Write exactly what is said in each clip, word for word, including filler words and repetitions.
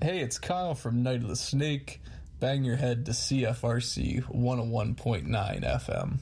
Hey, it's Kyle from Night of the Snake. Bang your head to C F R C one oh one point nine F M.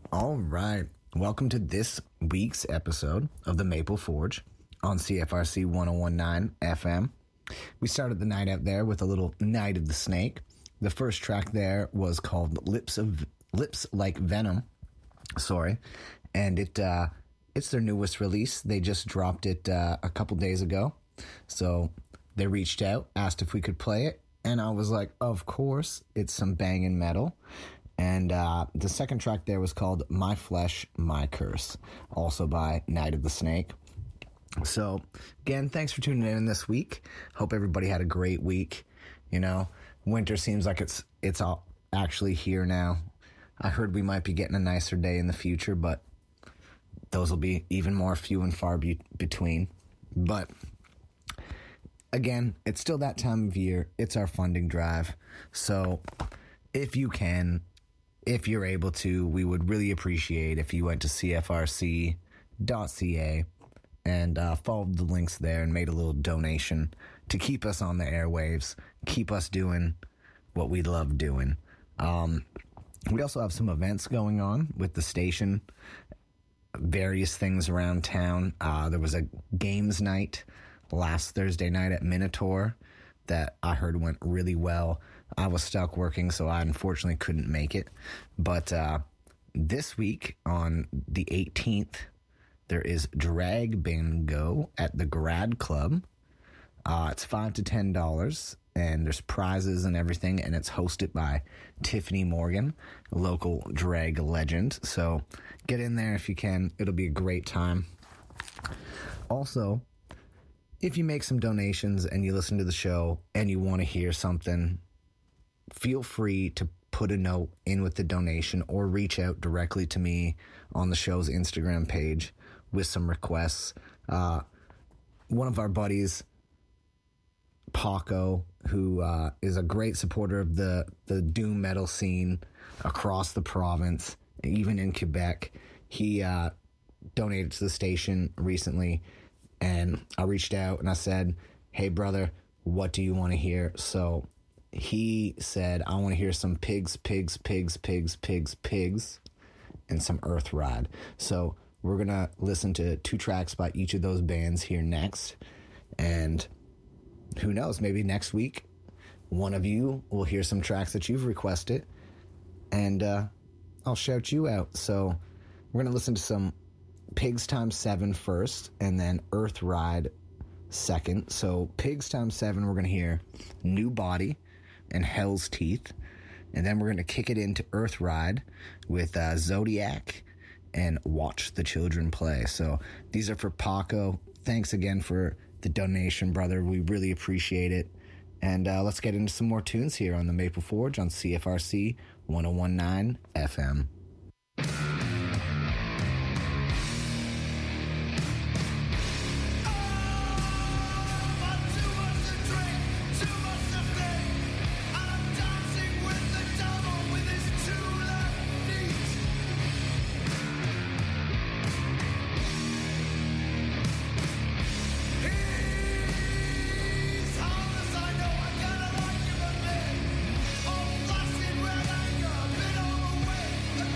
All right. Welcome to this week's episode of the Maple Forge on C F R C one oh one point nine F M. We started the night out there with a little Night of the Snake. The first track there was called Lips of Lips Like Venom. Sorry. And it uh, it's their newest release. They just dropped it uh, a couple days ago. So they reached out, asked if we could play it. And I was like, of course, it's some banging metal. And uh, the second track there was called My Flesh, My Curse, also by Night of the Snake. So, again, thanks for tuning in this week. Hope everybody had a great week. You know, winter seems like it's it's all actually here now. I heard we might be getting a nicer day in the future, but those will be even more few and far be- between. But, again, it's still that time of year. It's our funding drive. So, if you can... If you're able to, we would really appreciate if you went to C F R C dot C A and uh, followed the links there and made a little donation to keep us on the airwaves, keep us doing what we love doing. Um, we also have some events going on with the station, various things around town. Uh, there was a games night last Thursday night at Minotaur that I heard went really well. I was stuck working, so I unfortunately couldn't make it. But uh, this week, on the eighteenth, there is Drag Bingo at the Grad Club. Uh, it's five to ten dollars, and there's prizes and everything, and it's hosted by Tiffany Morgan, a local drag legend. So get in there if you can. It'll be a great time. Also, if you make some donations and you listen to the show and you want to hear something, feel free to put a note in with the donation or reach out directly to me on the show's Instagram page with some requests. Uh, one of our buddies, Paco, who uh, is a great supporter of the, the doom metal scene across the province, even in Quebec, he uh, donated to the station recently. And I reached out and I said, hey, brother, what do you want to hear? So he said, I want to hear some pigs, pigs, pigs, pigs, pigs, pigs, and some Earth Ride. So we're going to listen to two tracks by each of those bands here next. And who knows, maybe next week, one of you will hear some tracks that you've requested. And uh, I'll shout you out. So we're going to listen to some Pigs Times Seven first, and then Earth Ride second. So Pigs Times Seven, we're going to hear New Body and Hell's Teeth, and then we're going to kick it into Earth Ride with uh, Zodiac and Watch the Children Play. So these are for Paco. Thanks again for the donation, brother. We really appreciate it. And uh, let's get into some more tunes here on the Maple Forge on C F R C one oh one point nine F M. Red anger, bit on the way.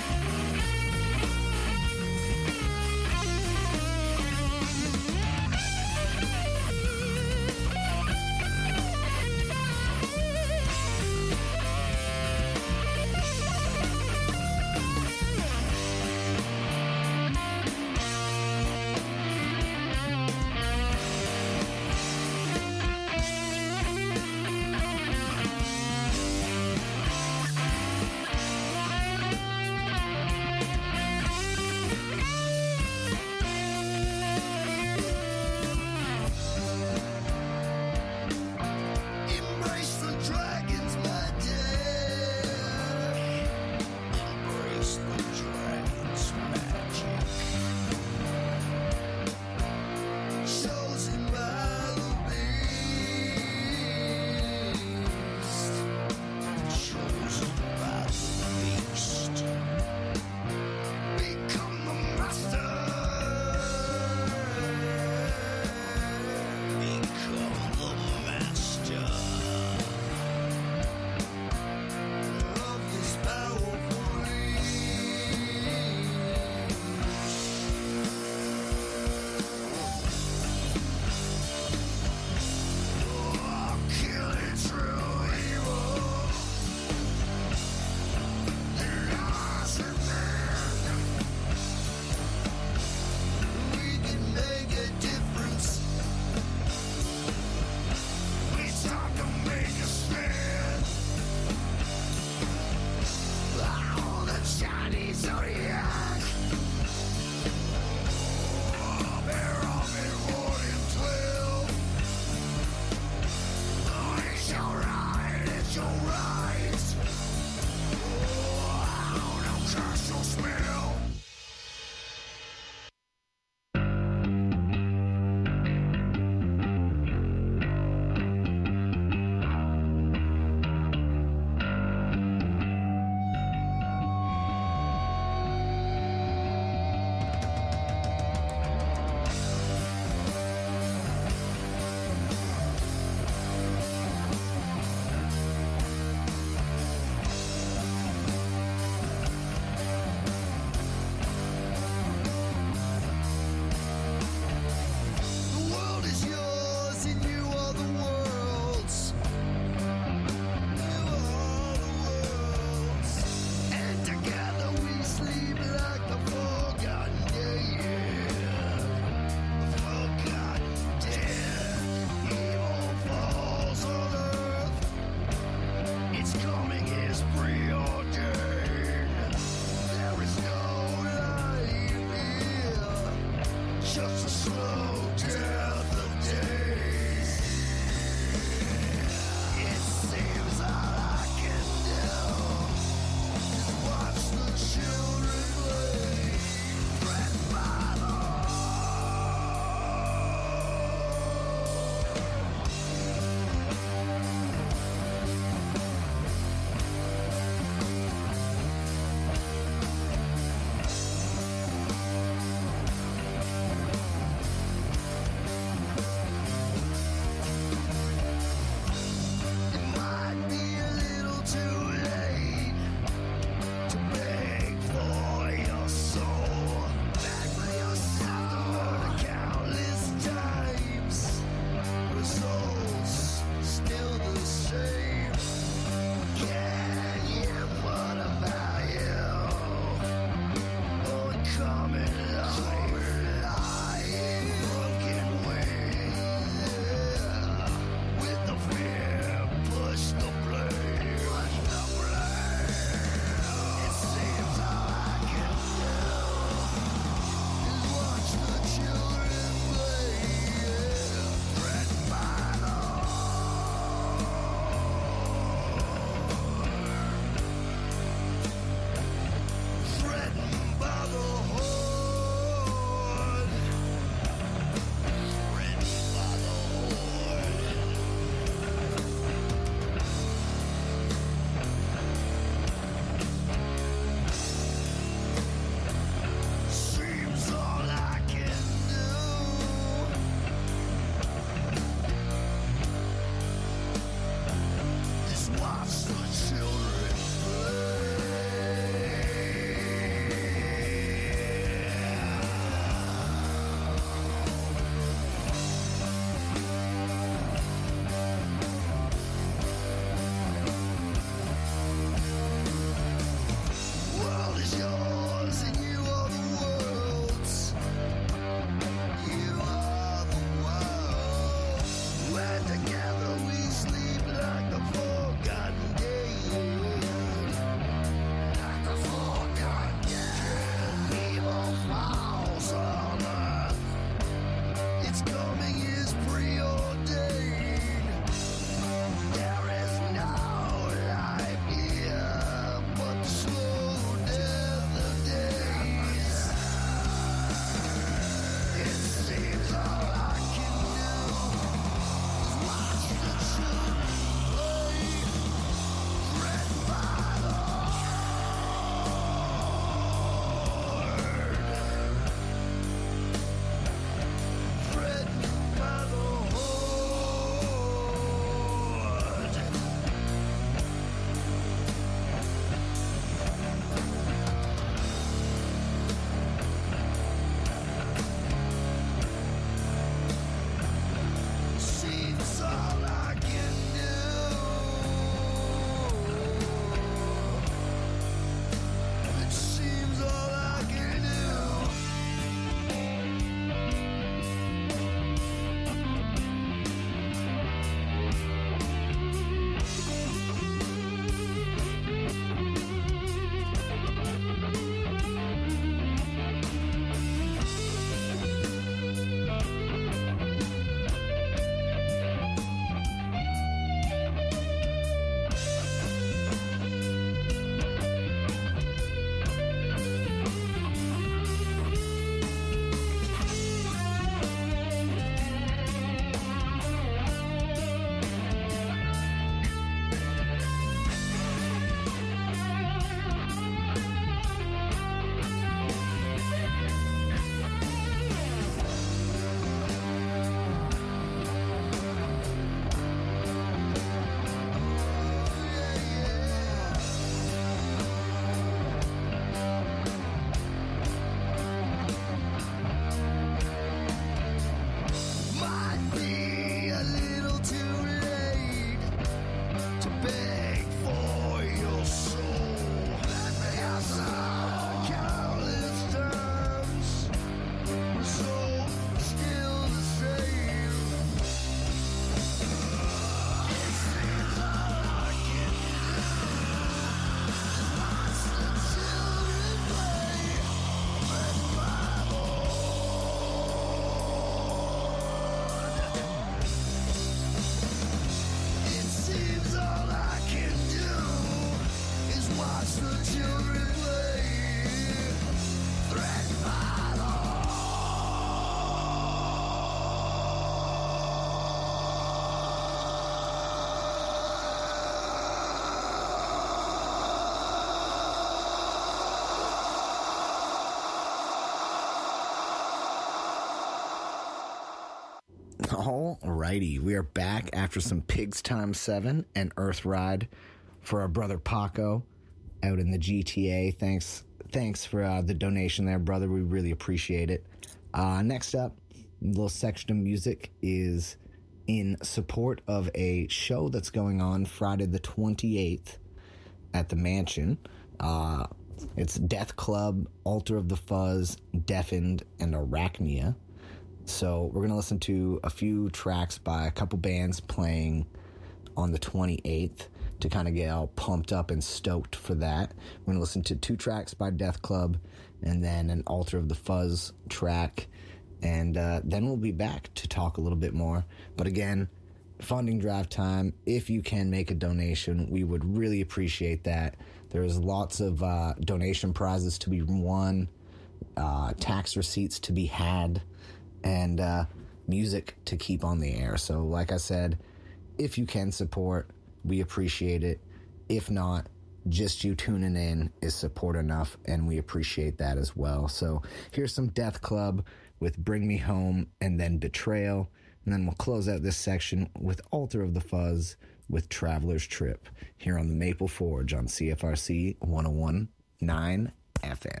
Alrighty, we are back after some Pigs Times seven and Earth Ride for our brother Paco out in the G T A. Thanks thanks for uh, the donation there, brother. We really appreciate it. Uh, next up, a little section of music is in support of a show that's going on Friday the twenty-eighth at the Mansion. Uh, it's Death Club, Altar of the Fuzz, Deafened, and Arachnia. So we're going to listen to a few tracks by a couple bands playing on the twenty-eighth to kind of get all pumped up and stoked for that. We're going to listen to two tracks by Death Club and then an Altar of the Fuzz track. And uh, then we'll be back to talk a little bit more. But again, funding drive time. If you can make a donation, we would really appreciate that. There's lots of uh, donation prizes to be won, uh, tax receipts to be had, and uh, music to keep on the air. So like I said, if you can support, we appreciate it. If not, just you tuning in is support enough, and we appreciate that as well. So here's some Death Club with Bring Me Home and then Betrayal, and then we'll close out this section with Altar of the Fuzz with Traveler's Trip here on the Maple Forge on C F R C one oh one point nine F M.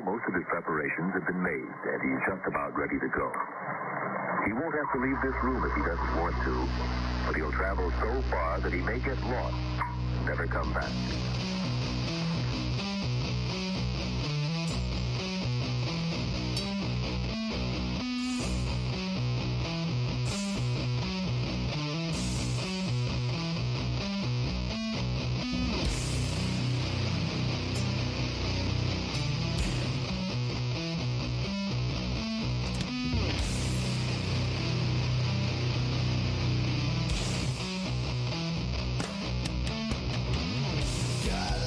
most of his preparations have been made, and he's just about ready to go. He won't have to leave this room if he doesn't want to, but he'll travel so far that he may get lost and never come back. God.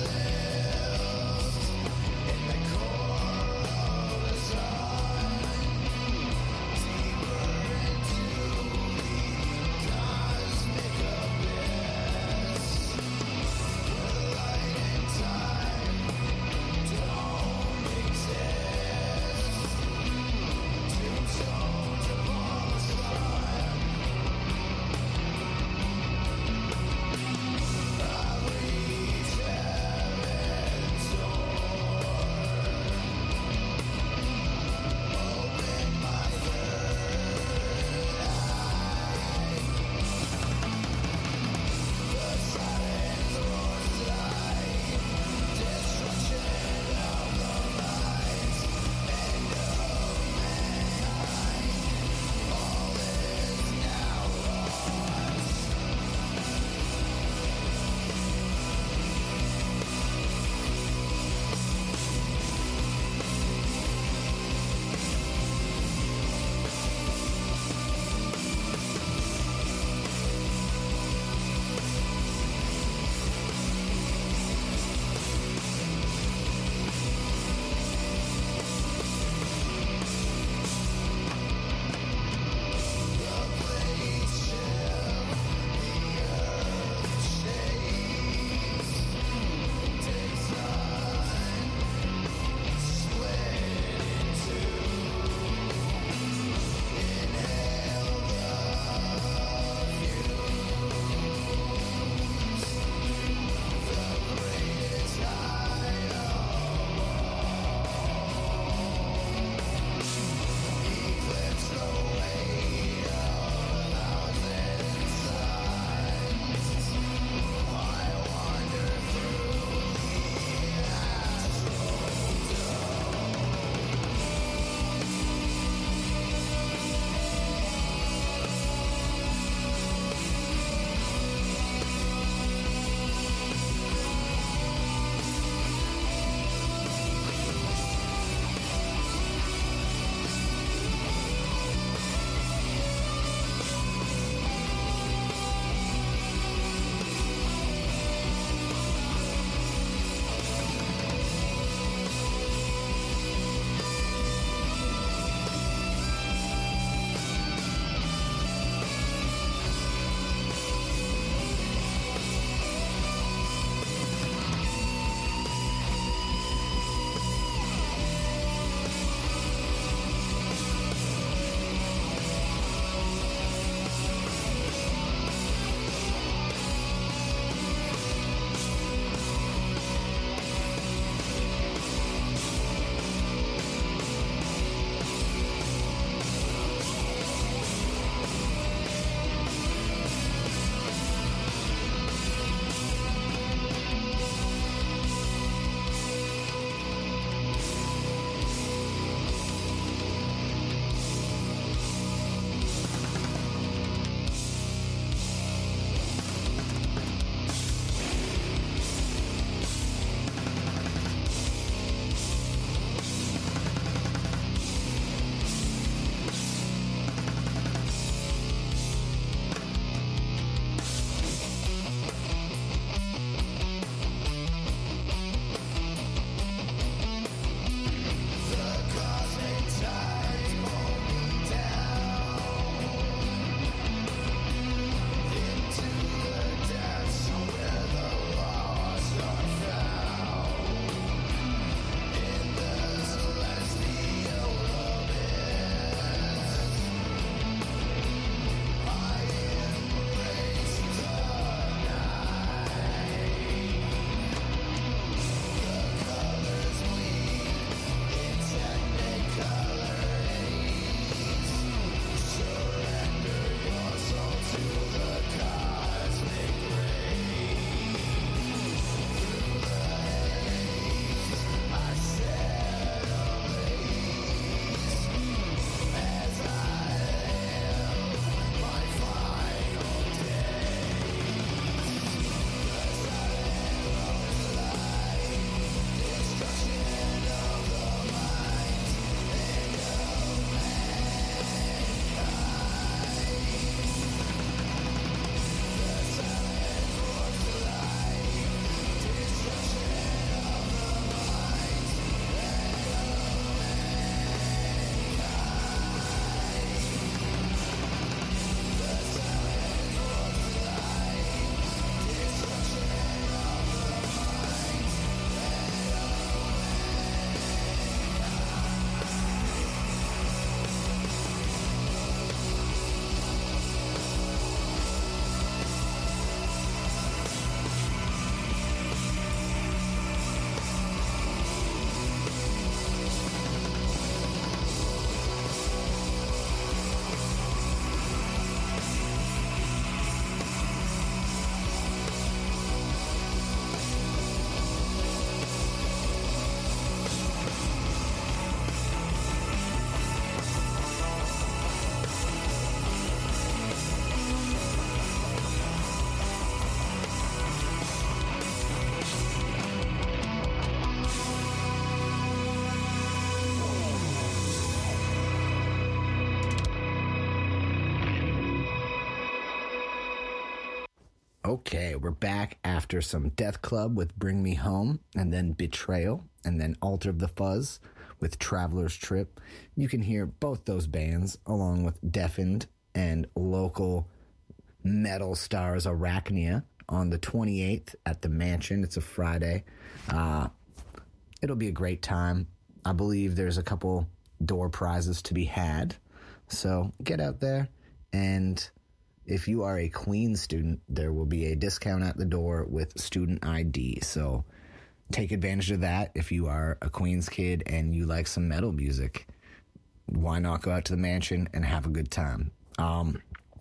Okay, we're back after some Death Club with Bring Me Home, and then Betrayal, and then Altar of the Fuzz with Traveler's Trip. You can hear both those bands along with Deafened and local metal stars Arachnia on the twenty-eighth at the Mansion. It's a Friday. Uh, it'll be a great time. I believe there's a couple door prizes to be had. So get out there, and if you are a Queen student, there will be a discount at the door with student I D. So take advantage of that if you are a Queens kid and you like some metal music. Why not go out to the Mansion and have a good time? Um,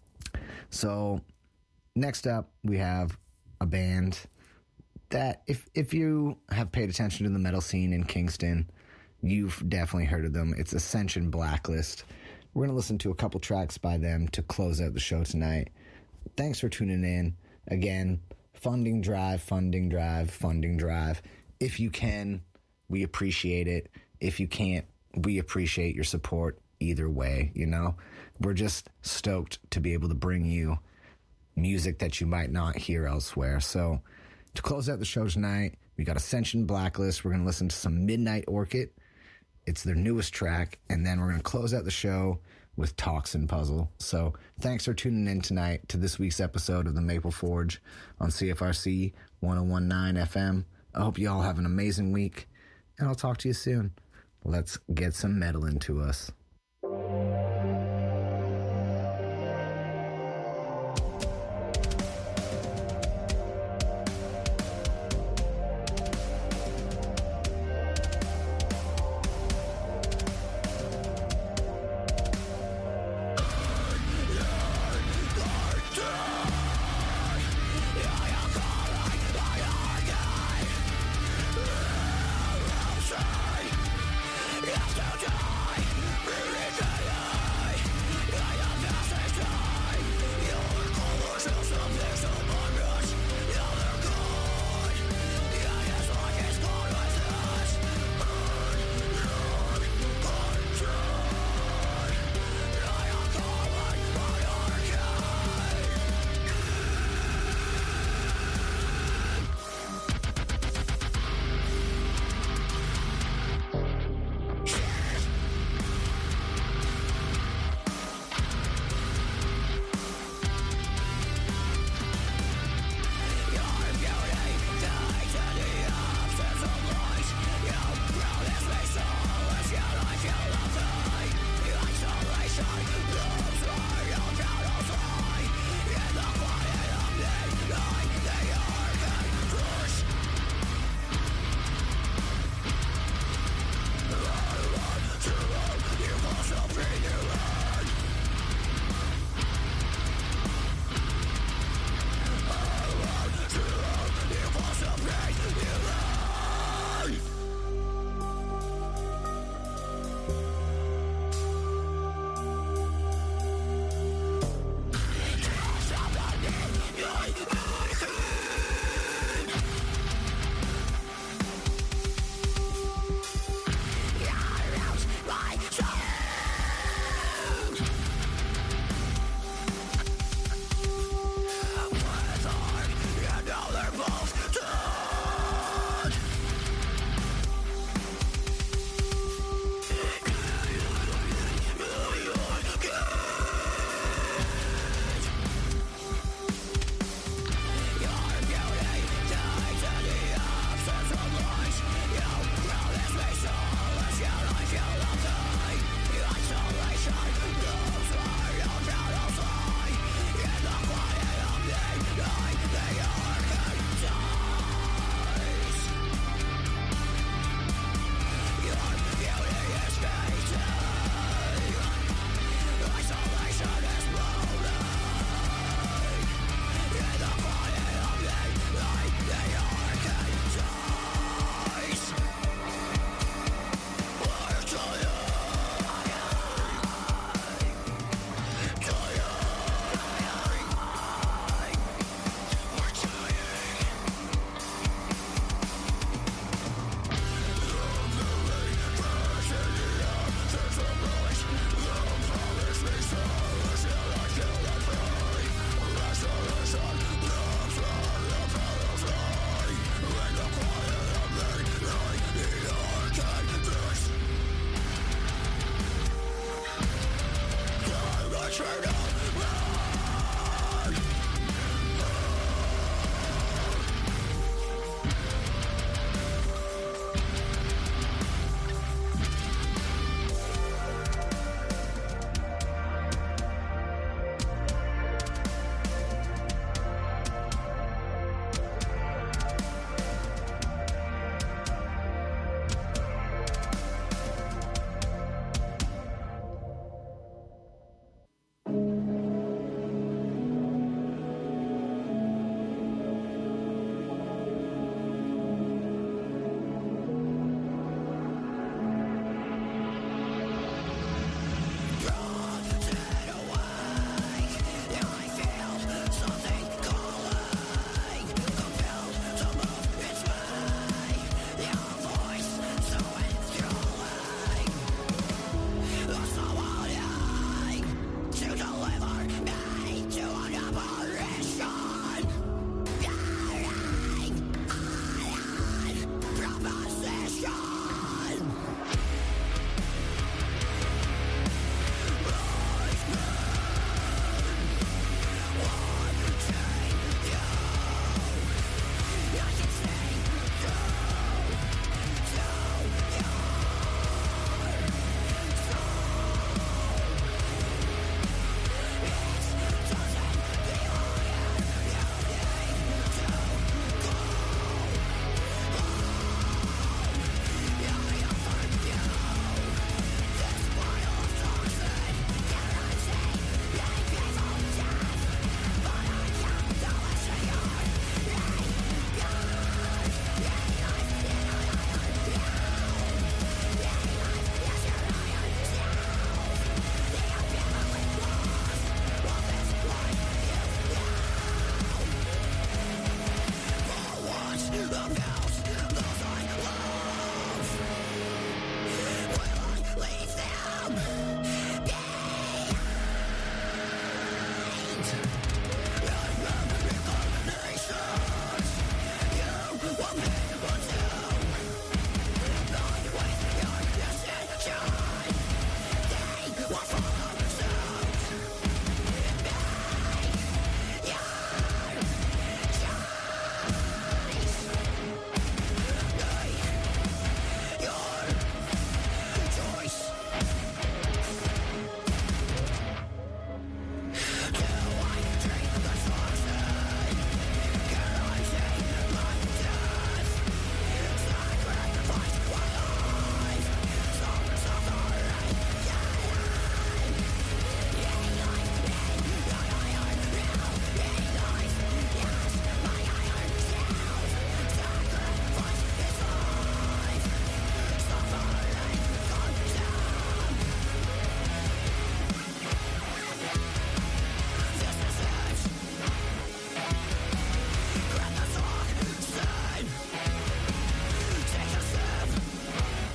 so next up, we have a band that if if you have paid attention to the metal scene in Kingston, you've definitely heard of them. It's Ascension Blacklist. We're going to listen to a couple tracks by them to close out the show tonight. Thanks for tuning in. Again, funding drive, funding drive, funding drive. If you can, we appreciate it. If you can't, we appreciate your support either way, you know? We're just stoked to be able to bring you music that you might not hear elsewhere. So to close out the show tonight, we got Ascension Blacklist. We're going to listen to some Midnight Orchid. It's their newest track, and then we're going to close out the show with Toxin Puzzle. So thanks for tuning in tonight to this week's episode of the Maple Forge on C F R C one oh one point nine F M. I hope you all have an amazing week, and I'll talk to you soon. Let's get some metal into us. Yes,